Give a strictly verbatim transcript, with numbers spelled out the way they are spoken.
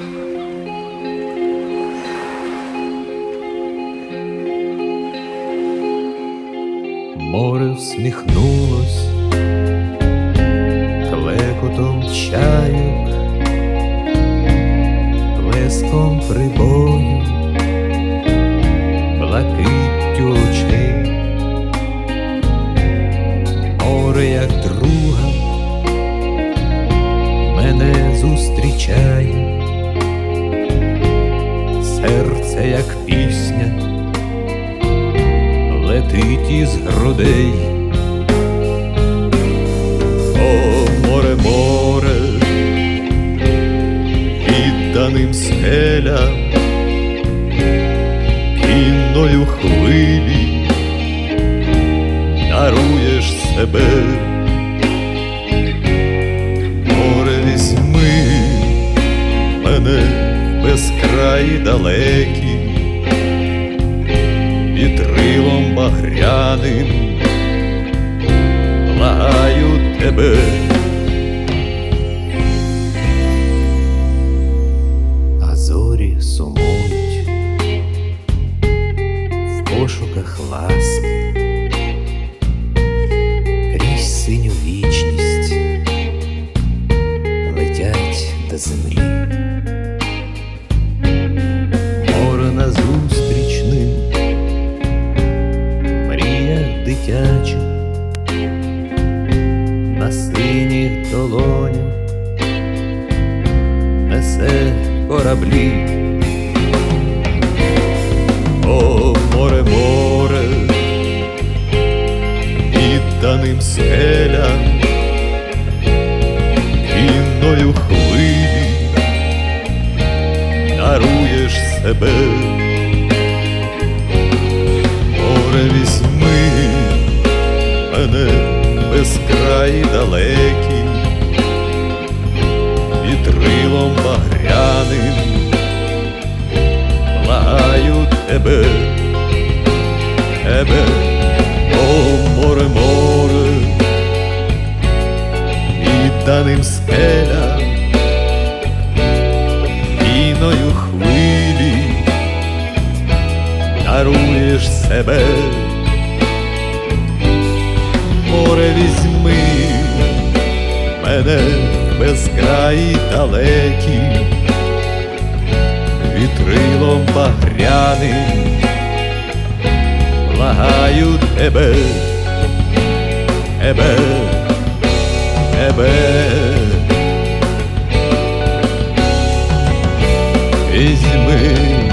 Море всміхнулось клекотом чайок, плеском прибою, блакиттю очей. Море, як друга, мене зустрічає, серце, як пісня, летить із грудей. О, море, море, відданим скелям, кінною хвилі даруєш себе. Море, візьми мене в безкраї далекі, вітрилом багряним благаю тебе. А зорі сумують в пошуках ласки, крізь синю вічність летять до землі. Море назустріч ним, дитяча на синіх долонях несе кораблі. О, море, море, відданим скелям, кінною хвилі даруєш себе. Море, візьми мене в безкраї далекі, вітрилом багряним благаю тебе, тебе. О, море, море, відданим скелям, піною хвилі даруєш себе. Море, візьми мене в безкраї далекі, вітрилом багряним благаю тебе, тебе, тебе. Візьми